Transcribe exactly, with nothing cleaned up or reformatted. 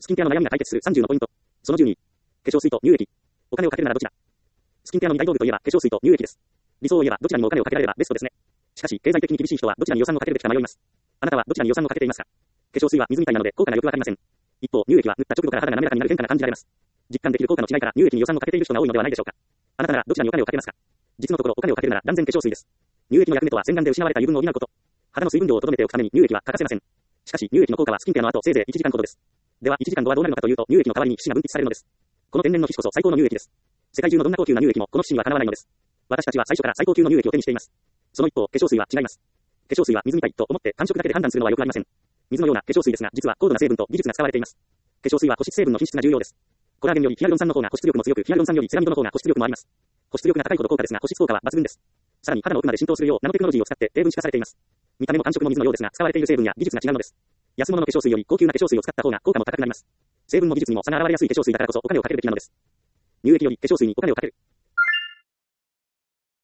スキンケアの悩みが解決するさんじゅうのポイント。そのじゅうに。化粧水と乳液。お金をかけるならどちら？スキンケアの二大道具といえば化粧水と乳液です。理想を言えばどちらにもお金をかけられればベストですね。しかし、経済的に厳しい人はどちらに予算をかけるべきか迷います。あなたはどちらに予算をかけていますか？化粧水は水みたいなので効果がよくわかりません。一方、乳液は塗った直後から肌が滑らかになる変化が感じられます。実感できる効果の違いから乳液に予算をかけている人が多いのではないでしょうか。あなたならどちらにお金をかけますか？実のところお金をかけるなら断然化粧水です。乳液の役目とは洗顔で失われた油分を補うこと。肌の水分量を留めておくために乳液は欠かせません。しかし、乳液の効果はスキンケアの後せいぜいいちじかんほどです。では、いちじかんごはどうなるのかというと、乳液の代わりに皮脂が分泌されるのです。この天然の皮脂こそ最高の乳液です。世界中のどんな高級な乳液もこの皮脂にはかなわないのです。私たちは最初から最高級の乳液を手にしています。その一方、化粧水は違います。化粧水は水みたいと思って感触だけで判断するのはよくありません。水のような化粧水ですが、実は高度な成分と技術が使われています。化粧水は保湿成分の品質が重要です。コラーゲンよりヒアルロン酸の方が保湿力も強く、ヒアルロン酸よりセラミドの方が保湿力もあります。保湿力が高いほど効果ですが、保湿効果は抜群です。さらに肌の奥まで浸透するようナノテクノロジーを使って低分子化されています。見た目も感触も水のようですが、使われている成分や技術が違うのです。安物の化粧水より高級な化粧水を使った方が効果も高くなります。成分も技術にも差が現れやすい化粧水だからこそお金をかけるべきなのです。乳液より化粧水にお金をかける。